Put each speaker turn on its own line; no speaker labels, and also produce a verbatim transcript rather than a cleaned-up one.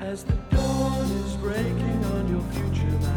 as the dawn is breaking on your future